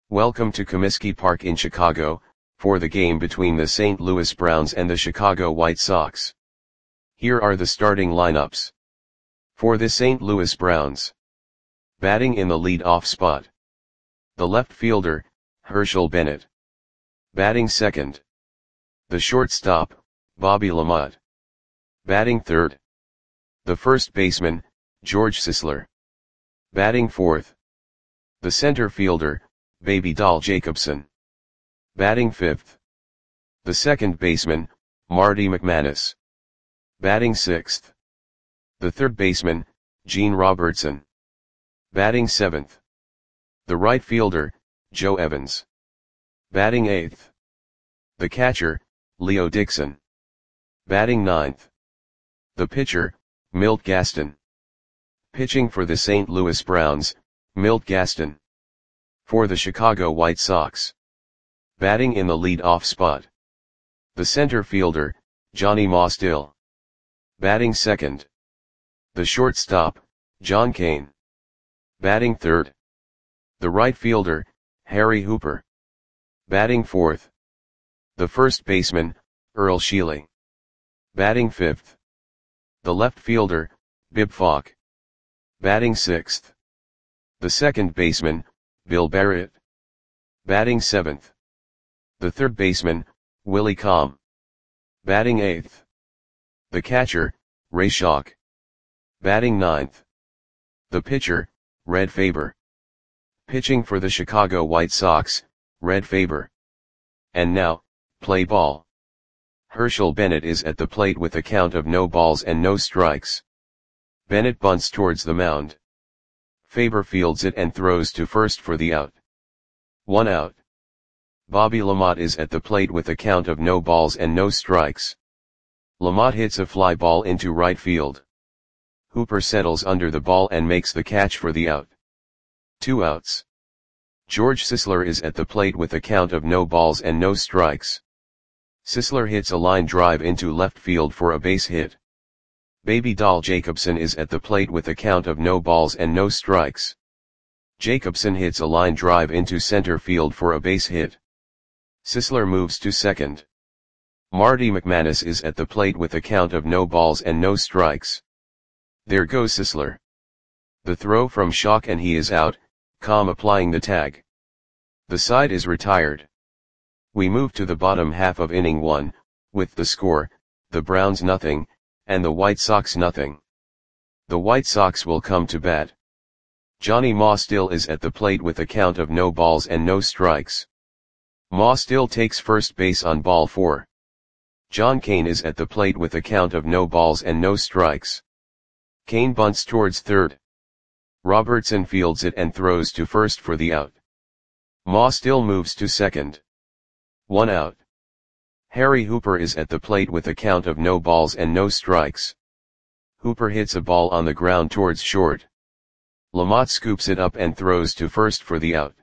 Welcome to Comiskey Park in Chicago, for the game between the St. Louis Browns and the Chicago White Sox. Here are the starting lineups. For the St. Louis Browns. Batting in the lead-off spot. The left fielder, Herschel Bennett. Batting second. The shortstop, Bobby LaMotte. Batting third. The first baseman, George Sisler. Batting fourth. The center fielder, Baby Doll Jacobson. Batting fifth. The second baseman, Marty McManus. Batting sixth. The third baseman, Gene Robertson. Batting seventh. The right fielder, Joe Evans. Batting eighth. The catcher, Leo Dixon. Batting ninth. The pitcher, Milt Gaston. Pitching for the St. Louis Browns, Milt Gaston. For the Chicago White Sox. Batting in the lead-off spot. The center fielder, Johnny Mostill. Batting second. The shortstop, John Kane. Batting third. The right fielder, Harry Hooper. Batting fourth. The first baseman, Earl Sheely. Batting fifth. The left fielder, Bib Falk. Batting sixth. The second baseman, Bill Barrett. Batting seventh. The third baseman, Willie Comm. Batting eighth. The catcher, Ray Schalk. Batting ninth. The pitcher, Red Faber. Pitching for the Chicago White Sox, Red Faber. And now, play ball. Herschel Bennett is at the plate with a count of no balls and no strikes. Bennett bunts towards the mound. Faber fields it and throws to first for the out. 1 out. Bobby LaMotte is at the plate with a count of no balls and no strikes. LaMotte hits a fly ball into right field. Hooper settles under the ball and makes the catch for the out. 2 outs. George Sisler is at the plate with a count of no balls and no strikes. Sisler hits a line drive into left field for a base hit. Baby Doll Jacobson is at the plate with a count of no balls and no strikes. Jacobson hits a line drive into center field for a base hit. Sisler moves to second. Marty McManus is at the plate with a count of no balls and no strikes. There goes Sisler. The throw from Schalk and he is out, Comm applying the tag. The side is retired. We move to the bottom half of inning 1, with the score, the Browns nothing, and the White Sox nothing. The White Sox will come to bat. Johnny Mostill is at the plate with a count of no balls and no strikes. Mostill takes first base on ball 4. John Kane is at the plate with a count of no balls and no strikes. Kane bunts towards third. Robertson fields it and throws to first for the out. Mostill moves to second. 1 out. Harry Hooper is at the plate with a count of no balls and no strikes. Hooper hits a ball on the ground towards short. LaMotte scoops it up and throws to first for the out.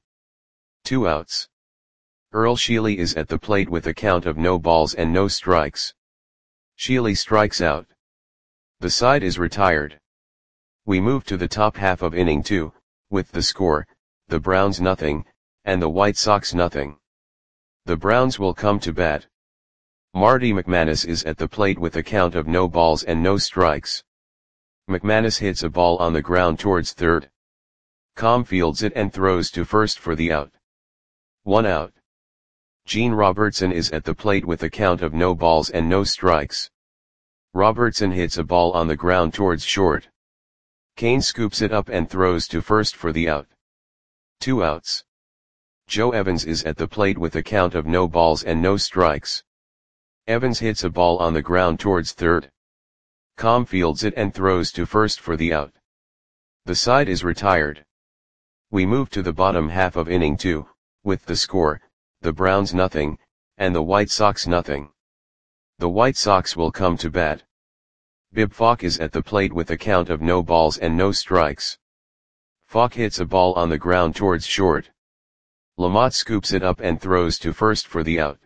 2 outs. Earl Sheely is at the plate with a count of no balls and no strikes. Sheely strikes out. The side is retired. We move to the top half of inning 2, with the score, the Browns nothing, and the White Sox nothing. The Browns will come to bat. Marty McManus is at the plate with a count of no balls and no strikes. McManus hits a ball on the ground towards third. Comm fields it and throws to first for the out. 1 out. Gene Robertson is at the plate with a count of no balls and no strikes. Robertson hits a ball on the ground towards short. Kane scoops it up and throws to first for the out. 2 outs. Joe Evans is at the plate with a count of no balls and no strikes. Evans hits a ball on the ground towards third. Comm fields it and throws to first for the out. The side is retired. We move to the bottom half of inning 2, with the score, the Browns nothing, and the White Sox nothing. The White Sox will come to bat. Bib Falk is at the plate with a count of no balls and no strikes. Falk hits a ball on the ground towards short. LaMotte scoops it up and throws to first for the out.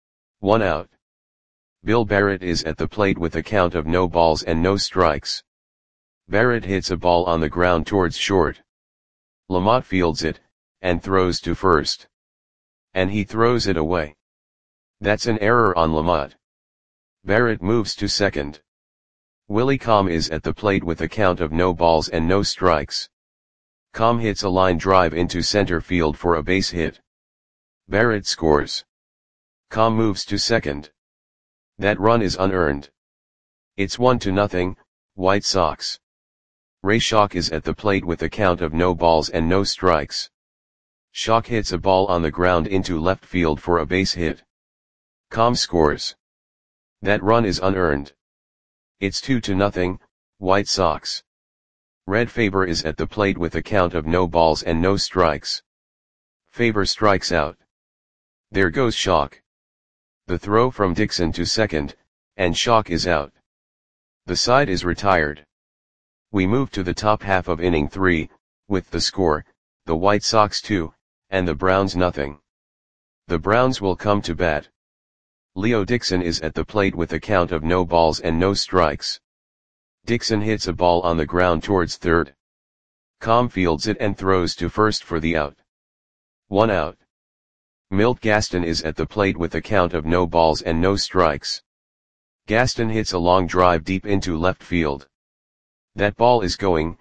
1 out. Bill Barrett is at the plate with a count of no balls and no strikes. Barrett hits a ball on the ground towards short. LaMotte fields it, and throws to first. And he throws it away. That's an error on Lamont. Barrett moves to second. Willie Comm is at the plate with a count of no balls and no strikes. Comm hits a line drive into center field for a base hit. Barrett scores. Comm moves to second. That run is unearned. It's 1-0, White Sox. Ray Schoch is at the plate with a count of no balls and no strikes. Schoch hits a ball on the ground into left field for a base hit. Comm scores. That run is unearned. It's 2-0, White Sox. Red Faber is at the plate with a count of no balls and no strikes. Faber strikes out. There goes Schoch. The throw from Dixon to second, and Schoch is out. The side is retired. We move to the top half of inning 3, with the score, the White Sox 2, and the Browns nothing. The Browns will come to bat. Leo Dixon is at the plate with a count of no balls and no strikes. Dixon hits a ball on the ground towards third. Comm fields it and throws to first for the out. 1 out. Milt Gaston is at the plate with a count of no balls and no strikes. Gaston hits a long drive deep into left field. That ball is going,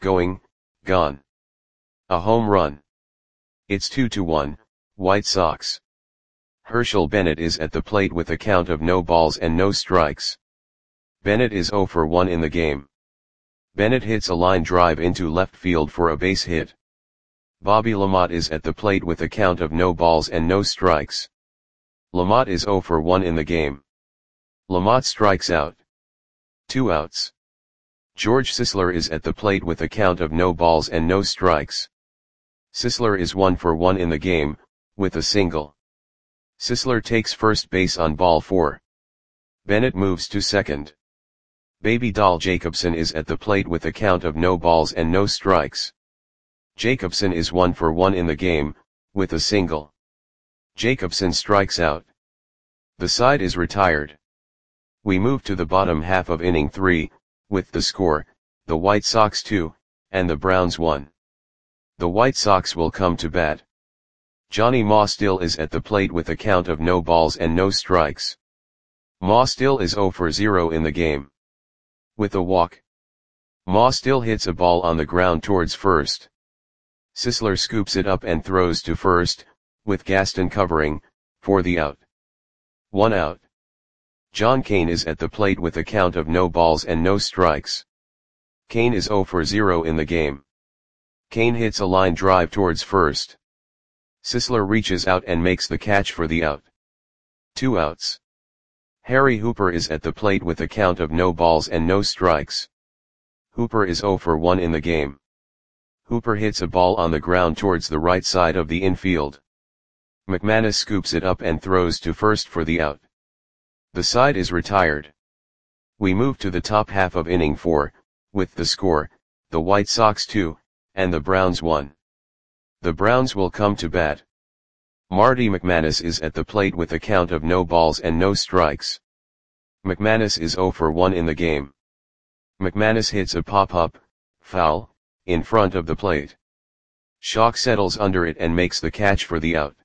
gone. A home run. It's 2-1, White Sox. Herschel Bennett is at the plate with a count of no balls and no strikes. Bennett is 0 for 1 in the game. Bennett hits a line drive into left field for a base hit. Bobby LaMotte is at the plate with a count of no balls and no strikes. LaMotte is 0 for 1 in the game. LaMotte strikes out. 2 outs. George Sisler is at the plate with a count of no balls and no strikes. Sisler is 1 for 1 in the game, with a single. Sisler takes first base on ball 4. Bennett moves to second. Baby Doll Jacobson is at the plate with a count of no balls and no strikes. Jacobson is 1 for 1 in the game, with a single. Jacobson strikes out. The side is retired. We move to the bottom half of inning 3, with the score, the White Sox 2, and the Browns 1. The White Sox will come to bat. Johnny Ma Still is at the plate with a count of no balls and no strikes. Ma Still is 0 for 0 in the game. With a walk. Ma Still hits a ball on the ground towards first. Sisler scoops it up and throws to first, with Gaston covering, for the out. 1 out. John Kane is at the plate with a count of no balls and no strikes. Kane is 0 for 0 in the game. Kane hits a line drive towards first. Sisler reaches out and makes the catch for the out. 2 outs. Harry Hooper is at the plate with a count of no balls and no strikes. Hooper is 0 for 1 in the game. Hooper hits a ball on the ground towards the right side of the infield. McManus scoops it up and throws to first for the out. The side is retired. We move to the top half of inning 4, with the score, the White Sox 2, and the Browns 1. The Browns will come to bat. Marty McManus is at the plate with a count of no balls and no strikes. McManus is 0 for 1 in the game. McManus hits a pop-up, foul, in front of the plate. Schoch settles under it and makes the catch for the out.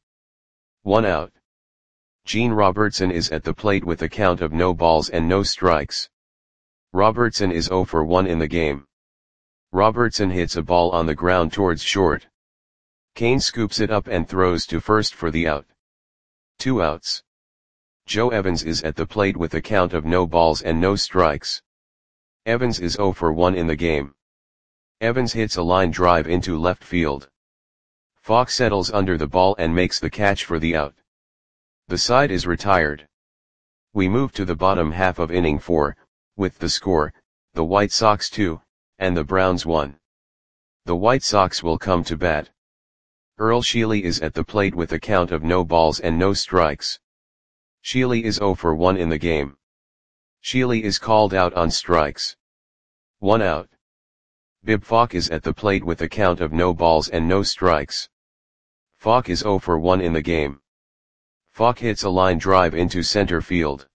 1 out. Gene Robertson is at the plate with a count of no balls and no strikes. Robertson is 0 for 1 in the game. Robertson hits a ball on the ground towards short. Kane scoops it up and throws to first for the out. 2 outs. Joe Evans is at the plate with a count of no balls and no strikes. Evans is 0 for 1 in the game. Evans hits a line drive into left field. Fox settles under the ball and makes the catch for the out. The side is retired. We move to the bottom half of inning 4, with the score, the White Sox 2, and the Browns 1. The White Sox will come to bat. Earl Sheely is at the plate with a count of no balls and no strikes. Sheely is 0 for 1 in the game. Sheely is called out on strikes. 1 out. Bib Falk is at the plate with a count of no balls and no strikes. Falk is 0 for 1 in the game. Falk hits a line drive into center field.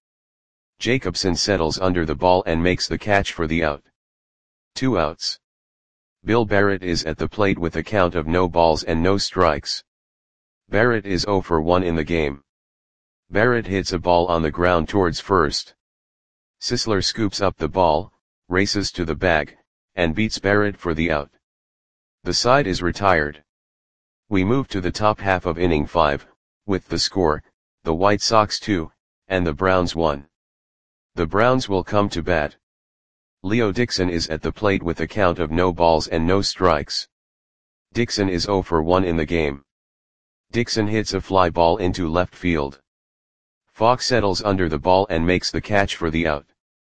Jacobson settles under the ball and makes the catch for the out. 2 outs. Bill Barrett is at the plate with a count of no balls and no strikes. Barrett is 0 for 1 in the game. Barrett hits a ball on the ground towards first. Sisler scoops up the ball, races to the bag, and beats Barrett for the out. The side is retired. We move to the top half of inning 5, with the score, the White Sox 2, and the Browns 1. The Browns will come to bat. Leo Dixon is at the plate with a count of no balls and no strikes. Dixon is 0 for 1 in the game. Dixon hits a fly ball into left field. Fox settles under the ball and makes the catch for the out.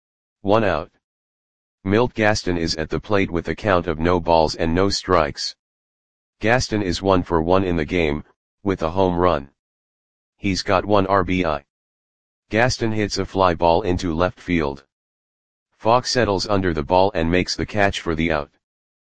1 out. Milt Gaston is at the plate with a count of no balls and no strikes. Gaston is 1 for 1 in the game, with a home run. He's got 1 RBI. Gaston hits a fly ball into left field. Fox settles under the ball and makes the catch for the out.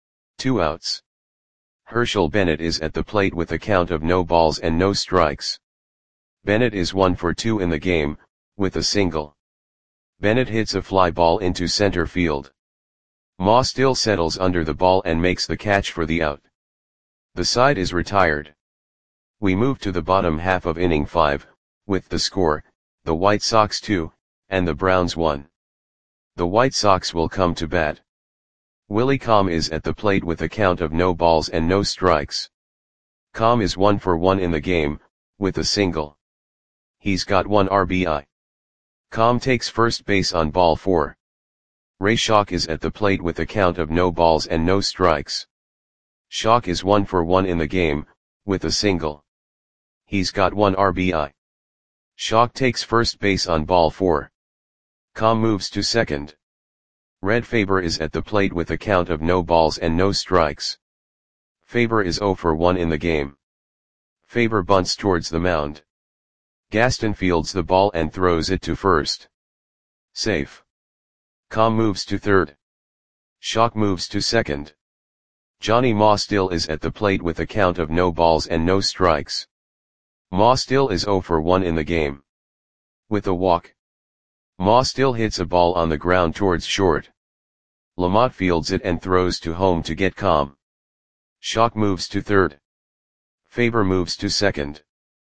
2 outs. Herschel Bennett is at the plate with a count of no balls and no strikes. Bennett is 1 for 2 in the game, with a single. Bennett hits a fly ball into center field. Ma still settles under the ball and makes the catch for the out. The side is retired. We move to the bottom half of inning 5, with the score, the White Sox 2, and the Browns 1. The White Sox will come to bat. Willie Comm is at the plate with a count of no balls and no strikes. Comm is 1 for 1 in the game, with a single. He's got 1 RBI. Comm takes first base on ball 4. Ray Schock is at the plate with a count of no balls and no strikes. Schock is 1 for 1 in the game, with a single. He's got 1 RBI. Schock takes first base on ball 4. Comm moves to second. Red Faber is at the plate with a count of no balls and no strikes. Faber is 0 for 1 in the game. Faber bunts towards the mound. Gaston fields the ball and throws it to first. Safe. Comm moves to third. Schock moves to second. Johnny Ma still is at the plate with a count of no balls and no strikes. Ma still is 0 for 1 in the game. With a walk. Ma still hits a ball on the ground towards short. Lamont fields it and throws to home to get Comm. Schock moves to third. Faber moves to second.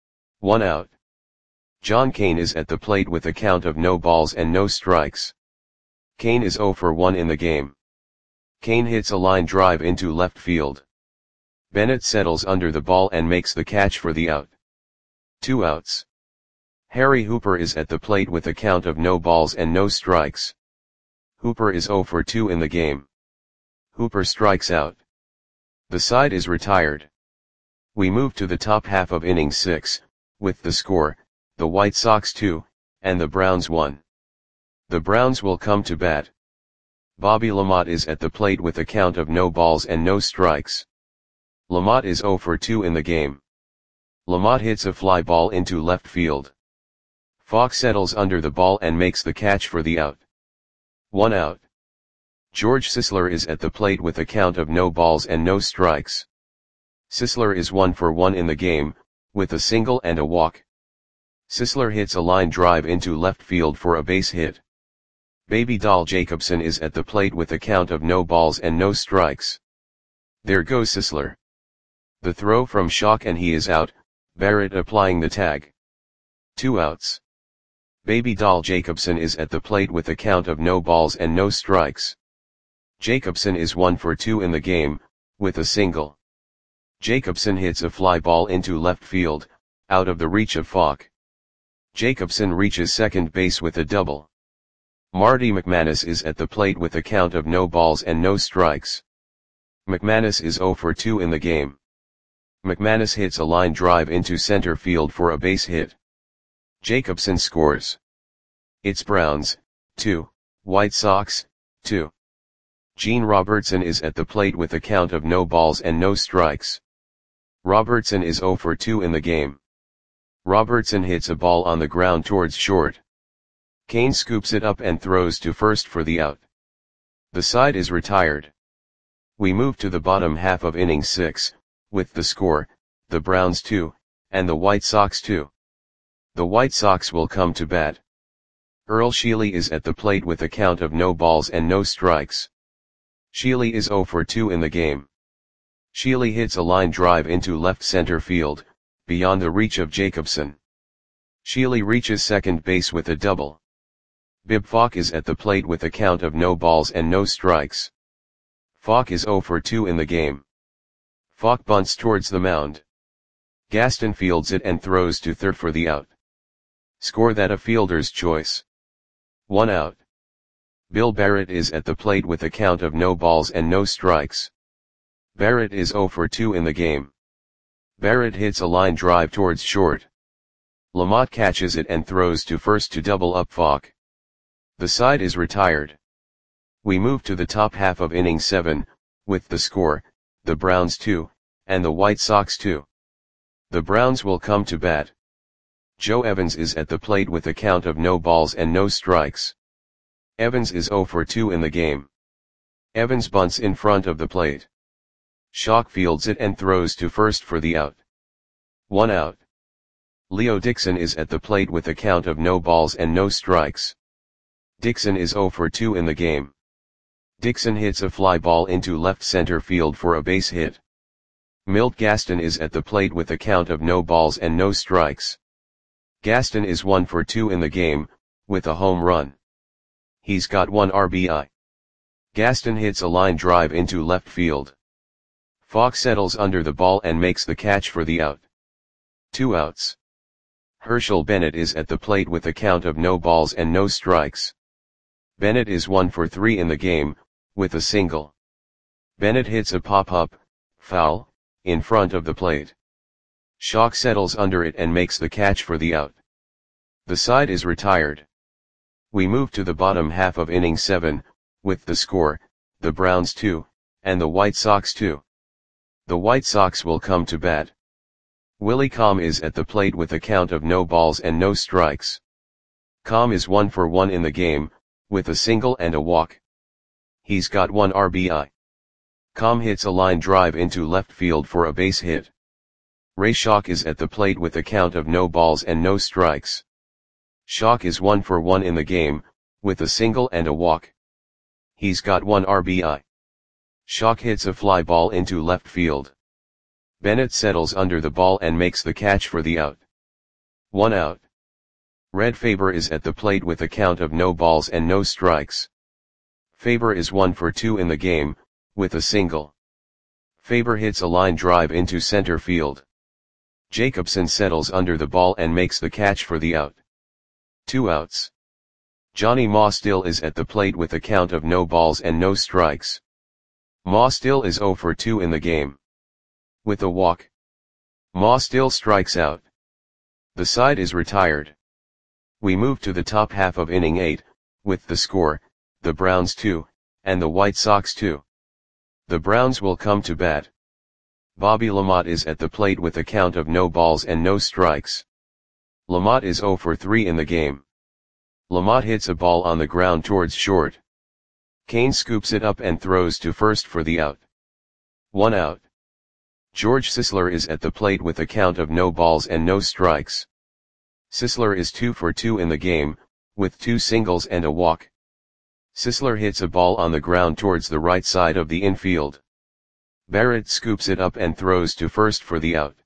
1 out. John Kane is at the plate with a count of no balls and no strikes. Kane is 0 for 1 in the game. Kane hits a line drive into left field. Bennett settles under the ball and makes the catch for the out. 2 outs. Harry Hooper is at the plate with a count of no balls and no strikes. Hooper is 0 for 2 in the game. Hooper strikes out. The side is retired. We move to the top half of inning 6, with the score, the White Sox 2, and the Browns 1. The Browns will come to bat. Bobby Lamont is at the plate with a count of no balls and no strikes. Lamont is 0 for 2 in the game. Lamont hits a fly ball into left field. Fox settles under the ball and makes the catch for the out. 1 out. George Sisler is at the plate with a count of no balls and no strikes. Sisler is 1 for 1 in the game, with a single and a walk. Sisler hits a line drive into left field for a base hit. Baby Doll Jacobson is at the plate with a count of no balls and no strikes. There goes Sisler. The throw from Schock and he is out, Barrett applying the tag. 2 outs. Baby Doll Jacobson is at the plate with a count of no balls and no strikes. Jacobson is 1 for 2 in the game, with a single. Jacobson hits a fly ball into left field, out of the reach of Fox. Jacobson reaches second base with a double. Marty McManus is at the plate with a count of no balls and no strikes. McManus is 0 for 2 in the game. McManus hits a line drive into center field for a base hit. Jacobson scores. It's Browns, 2, White Sox, 2. Gene Robertson is at the plate with a count of no balls and no strikes. Robertson is 0 for 2 in the game. Robertson hits a ball on the ground towards short. Kane scoops it up and throws to first for the out. The side is retired. We move to the bottom half of inning 6, with the score, the Browns 2, and the White Sox 2. The White Sox will come to bat. Earl Sheely is at the plate with a count of no balls and no strikes. Sheely is 0 for 2 in the game. Sheely hits a line drive into left center field, beyond the reach of Jacobson. Sheely reaches second base with a double. Bib Falk is at the plate with a count of no balls and no strikes. Falk is 0 for 2 in the game. Falk bunts towards the mound. Gaston fields it and throws to third for the out. Score that a fielder's choice. 1 out. Bill Barrett is at the plate with a count of no balls and no strikes. Barrett is 0 for 2 in the game. Barrett hits a line drive towards short. Lamotte catches it and throws to first to double up Falk. The side is retired. We move to the top half of inning 7, with the score, the Browns 2, and the White Sox 2. The Browns will come to bat. Joe Evans is at the plate with a count of no balls and no strikes. Evans is 0 for 2 in the game. Evans bunts in front of the plate. Schock fields it and throws to first for the out. 1 out. Leo Dixon is at the plate with a count of no balls and no strikes. Dixon is 0 for 2 in the game. Dixon hits a fly ball into left center field for a base hit. Milt Gaston is at the plate with a count of no balls and no strikes. Gaston is 1 for 2 in the game, with a home run. He's got 1 RBI. Gaston hits a line drive into left field. Falk settles under the ball and makes the catch for the out. 2 outs. Herschel Bennett is at the plate with a count of no balls and no strikes. Bennett is 1 for 3 in the game, with a single. Bennett hits a pop-up, foul, in front of the plate. Schock settles under it and makes the catch for the out. The side is retired. We move to the bottom half of inning 7, with the score, the Browns 2, and the White Sox 2. The White Sox will come to bat. Willie Comm is at the plate with a count of no balls and no strikes. Comm is 1 for 1 in the game, with a single and a walk. He's got 1 RBI. Comm hits a line drive into left field for a base hit. Ray Schock is at the plate with a count of no balls and no strikes. Schock is 1 for 1 in the game, with a single and a walk. He's got 1 RBI. Schock hits a fly ball into left field. Bennett settles under the ball and makes the catch for the out. 1 out. Red Faber is at the plate with a count of no balls and no strikes. Faber is 1 for 2 in the game, with a single. Faber hits a line drive into center field. Jacobson settles under the ball and makes the catch for the out. 2 outs. Johnny Mostill is at the plate with a count of no balls and no strikes. Mostill is 0 for 2 in the game. With a walk. Mostill strikes out. The side is retired. We move to the top half of inning 8, with the score, the Browns 2, and the White Sox 2. The Browns will come to bat. Bobby Lamotte is at the plate with a count of no balls and no strikes. Lamotte is 0 for 3 in the game. Lamotte hits a ball on the ground towards short. Kane scoops it up and throws to first for the out. 1 out. George Sisler is at the plate with a count of no balls and no strikes. Sisler is 2 for 2 in the game, with 2 singles and a walk. Sisler hits a ball on the ground towards the right side of the infield. Barrett scoops it up and throws to first for the out.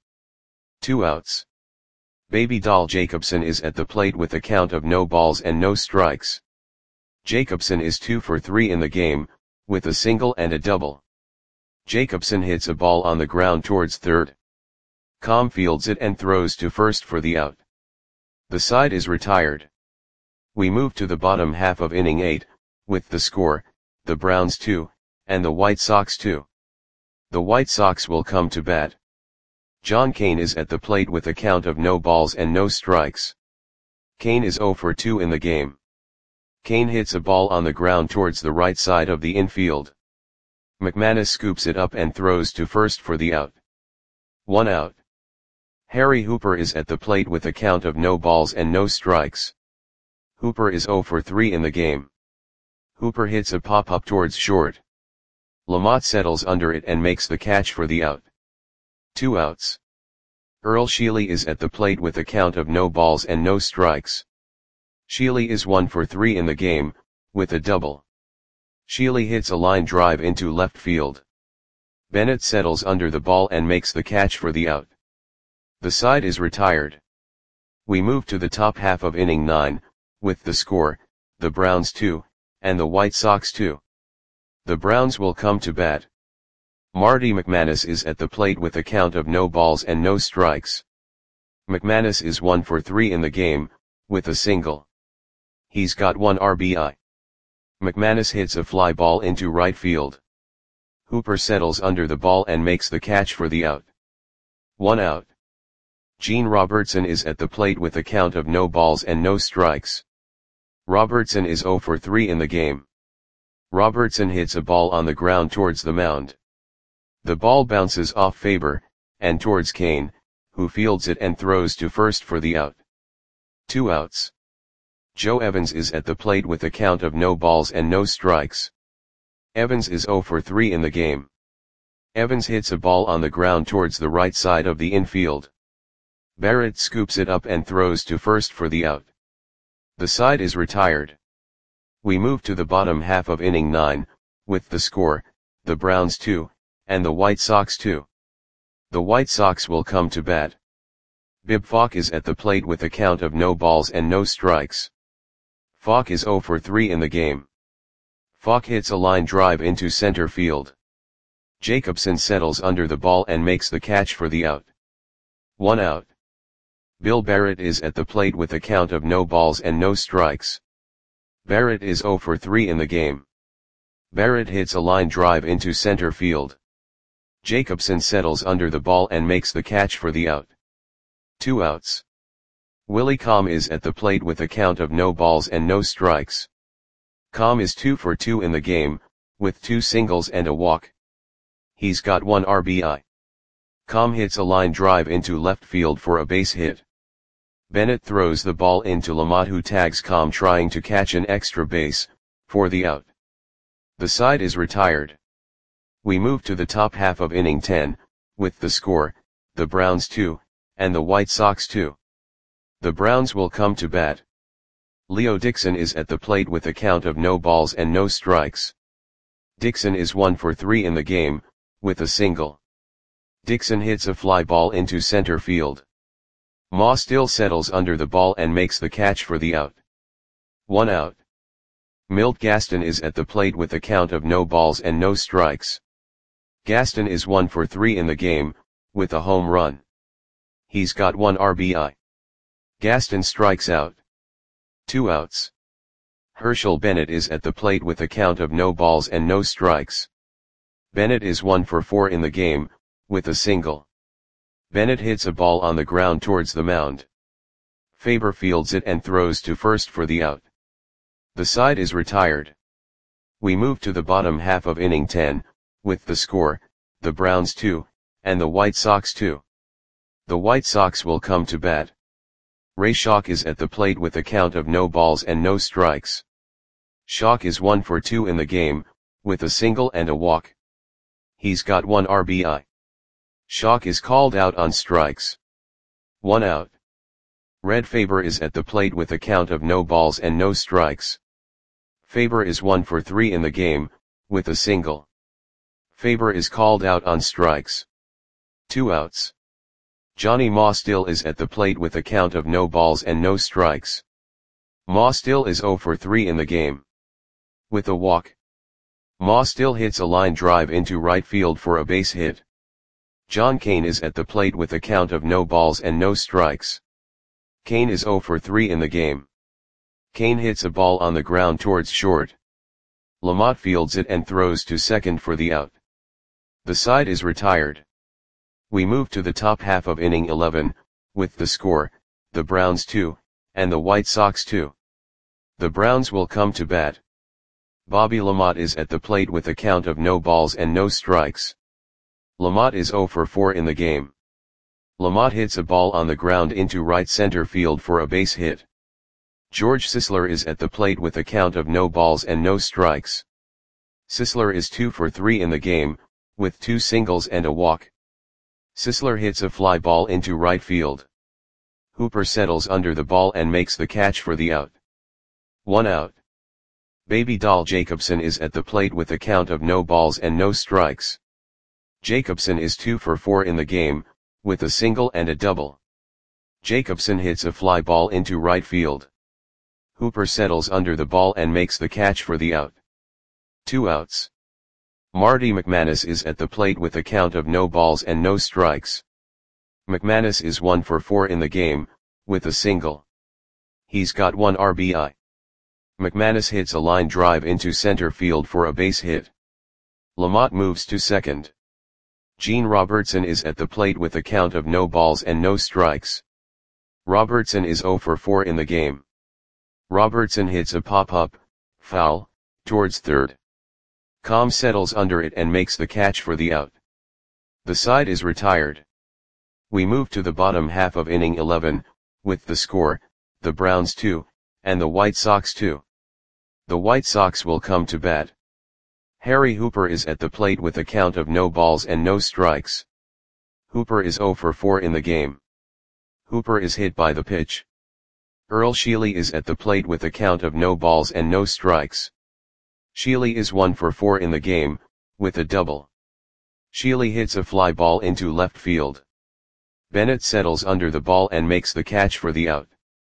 2 outs. Baby Doll Jacobson is at the plate with a count of no balls and no strikes. Jacobson is 2 for 3 in the game, with a single and a double. Jacobson hits a ball on the ground towards third. Comm fields it and throws to first for the out. The side is retired. We move to the bottom half of inning 8, with the score, the Browns 2, and the White Sox 2. The White Sox will come to bat. John Kane is at the plate with a count of no balls and no strikes. Kane is 0 for 2 in the game. Kane hits a ball on the ground towards the right side of the infield. McManus scoops it up and throws to first for the out. 1 out. Harry Hooper is at the plate with a count of no balls and no strikes. Hooper is 0 for 3 in the game. Hooper hits a pop-up towards short. Lamotte settles under it and makes the catch for the out. 2 outs. Earl Sheely is at the plate with a count of no balls and no strikes. Sheely is 1 for 3 in the game, with a double. Shealy hits a line drive into left field. Bennett settles under the ball and makes the catch for the out. The side is retired. We move to the top half of inning 9, with the score, the Browns 2, and the White Sox 2. The Browns will come to bat. Marty McManus is at the plate with a count of no balls and no strikes. McManus is 1 for 3 in the game, with a single. He's got 1 RBI. McManus hits a fly ball into right field. Hooper settles under the ball and makes the catch for the out. 1 out. Gene Robertson is at the plate with a count of no balls and no strikes. Robertson is 0 for 3 in the game. Robertson hits a ball on the ground towards the mound. The ball bounces off Faber, and towards Kane, who fields it and throws to first for the out. 2 outs. Joe Evans is at the plate with a count of no balls and no strikes. Evans is 0 for 3 in the game. Evans hits a ball on the ground towards the right side of the infield. Barrett scoops it up and throws to first for the out. The side is retired. We move to the bottom half of inning 9, with the score, the Browns 2, and the White Sox 2. The White Sox will come to bat. Bib Falk is at the plate with a count of no balls and no strikes. Falk is 0 for 3 in the game. Falk hits a line drive into center field. Jacobson settles under the ball and makes the catch for the out. 1 out. Bill Barrett is at the plate with a count of no balls and no strikes. Barrett is 0 for 3 in the game. Barrett hits a line drive into center field. Jacobson settles under the ball and makes the catch for the out. 2 outs. Willie Comm is at the plate with a count of no balls and no strikes. Comm is 2 for 2 in the game, with 2 singles and a walk. He's got 1 RBI. Comm hits a line drive into left field for a base hit. Bennett throws the ball into Lamont, who tags Comm trying to catch an extra base, for the out. The side is retired. We move to the top half of inning 10, with the score, the Browns 2, and the White Sox 2. The Browns will come to bat. Leo Dixon is at the plate with a count of no balls and no strikes. Dixon is 1 for 3 in the game, with a single. Dixon hits a fly ball into center field. Ma still settles under the ball and makes the catch for the out. 1 out. Milt Gaston is at the plate with a count of no balls and no strikes. Gaston is 1 for 3 in the game, with a home run. He's got 1 RBI. Gaston strikes out. 2 outs. Herschel Bennett is at the plate with a count of no balls and no strikes. Bennett is 1 for 4 in the game, with a single. Bennett hits a ball on the ground towards the mound. Faber fields it and throws to first for the out. The side is retired. We move to the bottom half of inning 10, with the score, the Browns 2, and the White Sox 2. The White Sox will come to bat. Ray Schalk is at the plate with a count of no balls and no strikes. Schalk is 1 for 2 in the game, with a single and a walk. He's got 1 RBI. Schalk is called out on strikes. 1 out. Red Faber is at the plate with a count of no balls and no strikes. Faber is 1 for 3 in the game, with a single. Faber is called out on strikes. 2 outs. Johnny Ma Still is at the plate with a count of no balls and no strikes. Ma Still is 0 for 3 in the game. With a walk. Ma Still hits a line drive into right field for a base hit. John Kane is at the plate with a count of no balls and no strikes. Kane is 0 for 3 in the game. Kane hits a ball on the ground towards short. Lamont fields it and throws to second for the out. The side is retired. We move to the top half of inning 11, with the score, the Browns 2, and the White Sox 2. The Browns will come to bat. Bobby Lamont is at the plate with a count of no balls and no strikes. Lamont is 0 for 4 in the game. Lamont hits a ball on the ground into right center field for a base hit. George Sisler is at the plate with a count of no balls and no strikes. Sisler is 2 for 3 in the game, with 2 singles and a walk. Sisler hits a fly ball into right field. Hooper settles under the ball and makes the catch for the out. 1 out. Baby doll Jacobson is at the plate with a count of no balls and no strikes. Jacobson is 2 for 4 in the game, with a single and a double. Jacobson hits a fly ball into right field. Hooper settles under the ball and makes the catch for the out. 2 outs. Marty McManus is at the plate with a count of no balls and no strikes. McManus is 1 for 4 in the game, with a single. He's got 1 RBI. McManus hits a line drive into center field for a base hit. Lamont moves to second. Gene Robertson is at the plate with a count of no balls and no strikes. Robertson is 0 for 4 in the game. Robertson hits a pop-up, foul, towards third. Comm settles under it and makes the catch for the out. The side is retired. We move to the bottom half of inning 11, with the score, the Browns 2, and the White Sox 2. The White Sox will come to bat. Harry Hooper is at the plate with a count of no balls and no strikes. Hooper is 0 for 4 in the game. Hooper is hit by the pitch. Earl Sheely is at the plate with a count of no balls and no strikes. Sheely is 1 for 4 in the game, with a double. Sheely hits a fly ball into left field. Bennett settles under the ball and makes the catch for the out.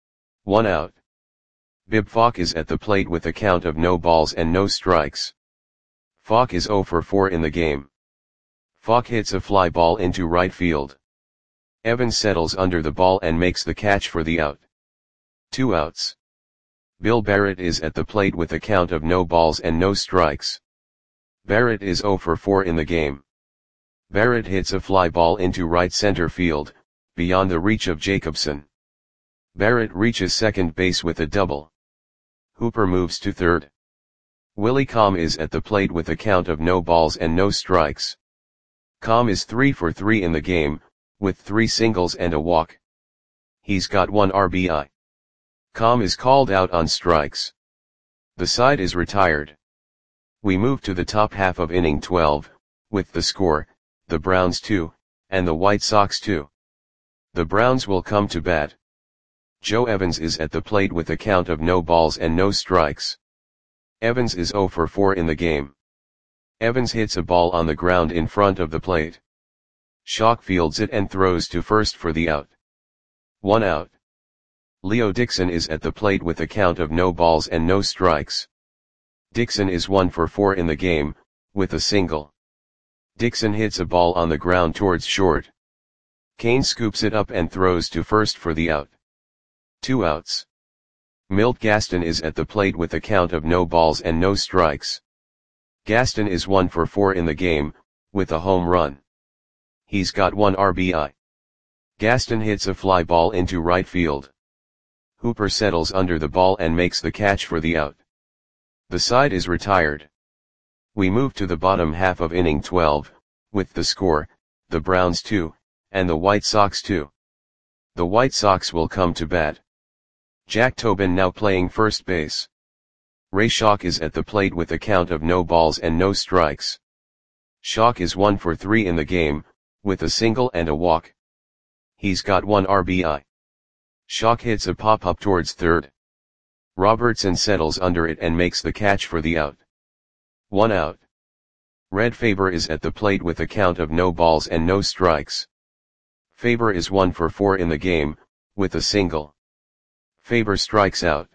1 out. Bib Falk is at the plate with a count of no balls and no strikes. Falk is 0 for 4 in the game. Falk hits a fly ball into right field. Evans settles under the ball and makes the catch for the out. 2 outs. Bill Barrett is at the plate with a count of no balls and no strikes. Barrett is 0 for 4 in the game. Barrett hits a fly ball into right center field, beyond the reach of Jacobson. Barrett reaches second base with a double. Hooper moves to third. Willie Comm is at the plate with a count of no balls and no strikes. Comm is 3 for 3 in the game, with 3 singles and a walk. He's got 1 RBI. Comm is called out on strikes. The side is retired. We move to the top half of inning 12, with the score, the Browns 2, and the White Sox 2. The Browns will come to bat. Joe Evans is at the plate with a count of no balls and no strikes. Evans is 0 for 4 in the game. Evans hits a ball on the ground in front of the plate. Schock fields it and throws to first for the out. 1 out. Leo Dixon is at the plate with a count of no balls and no strikes. Dixon is 1 for 4 in the game, with a single. Dixon hits a ball on the ground towards short. Kane scoops it up and throws to first for the out. 2 outs. Milt Gaston is at the plate with a count of no balls and no strikes. Gaston is 1 for 4 in the game, with a home run. He's got 1 RBI. Gaston hits a fly ball into right field. Hooper settles under the ball and makes the catch for the out. The side is retired. We move to the bottom half of inning 12, with the score, the Browns 2, and the White Sox 2. The White Sox will come to bat. Jack Tobin now playing first base. Ray Schock is at the plate with a count of no balls and no strikes. Schock is 1 for 3 in the game, with a single and a walk. He's got 1 RBI. Schock hits a pop-up towards third. Robertson settles under it and makes the catch for the out. 1 out. Red Faber is at the plate with a count of no balls and no strikes. Faber is 1 for 4 in the game, with a single. Faber strikes out.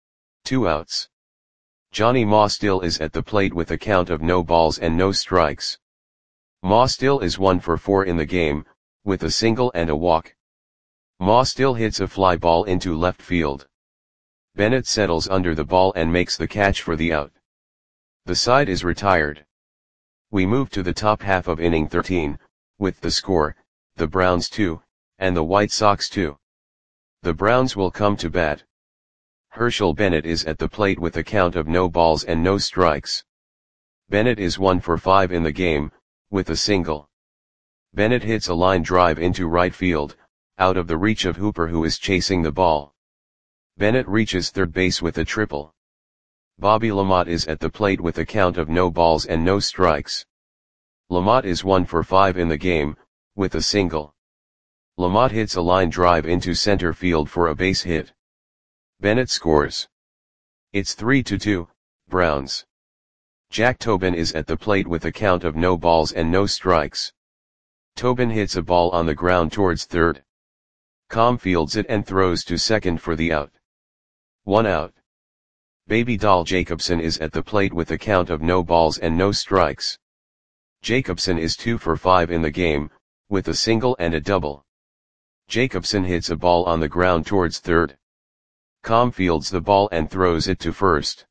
2 outs. Johnny Ma Still is at the plate with a count of no balls and no strikes. Ma Still is 1 for 4 in the game, with a single and a walk. Ma Still hits a fly ball into left field. Bennett settles under the ball and makes the catch for the out. The side is retired. We move to the top half of inning 13, with the score, the Browns 2, and the White Sox 2. The Browns will come to bat. Herschel Bennett is at the plate with a count of no balls and no strikes. Bennett is 1 for 5 in the game, with a single. Bennett hits a line drive into right field, out of the reach of Hooper who is chasing the ball. Bennett reaches third base with a triple. Bobby Lamont is at the plate with a count of no balls and no strikes. Lamont is 1 for 5 in the game, with a single. Lamont hits a line drive into center field for a base hit. Bennett scores. It's 3-2, Browns. Jack Tobin is at the plate with a count of no balls and no strikes. Tobin hits a ball on the ground towards third. Com fields it and throws to second for the out. 1 out. Baby Doll Jacobson is at the plate with a count of no balls and no strikes. Jacobson is 2 for 5 in the game, with a single and a double. Jacobson hits a ball on the ground towards third. Com fields the ball and throws it to first.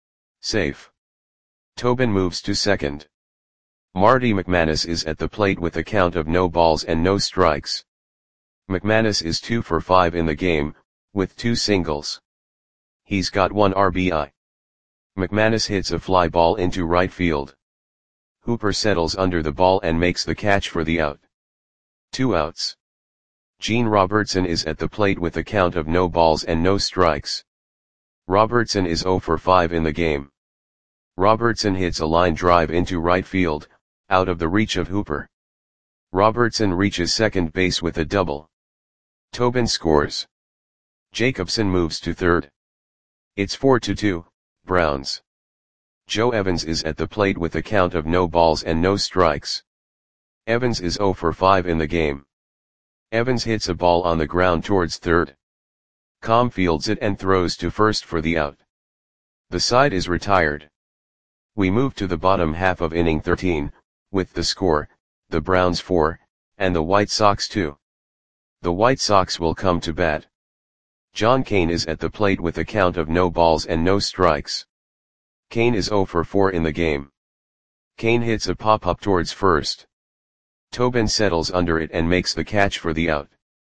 Safe. Tobin moves to second. Marty McManus is at the plate with a count of no balls and no strikes. McManus is 2 for 5 in the game, with 2 singles. He's got 1 RBI. McManus hits a fly ball into right field. Hooper settles under the ball and makes the catch for the out. 2 outs. Gene Robertson is at the plate with a count of no balls and no strikes. Robertson is 0 for 5 in the game. Robertson hits a line drive into right field, out of the reach of Hooper. Robertson reaches second base with a double. Tobin scores. Jacobson moves to third. It's 4-2, Browns. Joe Evans is at the plate with a count of no balls and no strikes. Evans is 0 for 5 in the game. Evans hits a ball on the ground towards third. Com fields it and throws to first for the out. The side is retired. We move to the bottom half of inning 13, with the score, the Browns 4, and the White Sox 2. The White Sox will come to bat. John Kane is at the plate with a count of no balls and no strikes. Kane is 0 for 4 in the game. Kane hits a pop-up towards first. Tobin settles under it and makes the catch for the out.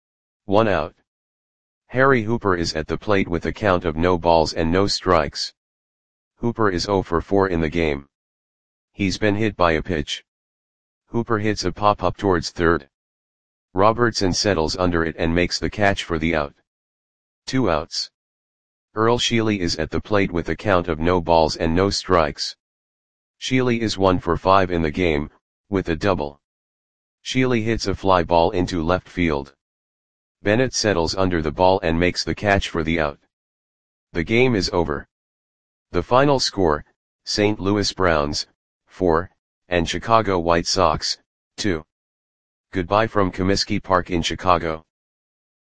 1 out. Harry Hooper is at the plate with a count of no balls and no strikes. Hooper is 0 for 4 in the game. He's been hit by a pitch. Hooper hits a pop-up towards third. Robertson settles under it and makes the catch for the out. 2 outs. Earl Sheely is at the plate with a count of no balls and no strikes. Sheely is 1 for 5 in the game, with a double. Sheely hits a fly ball into left field. Bennett settles under the ball and makes the catch for the out. The game is over. The final score, St. Louis Browns, 4, and Chicago White Sox, 2. Goodbye from Comiskey Park in Chicago.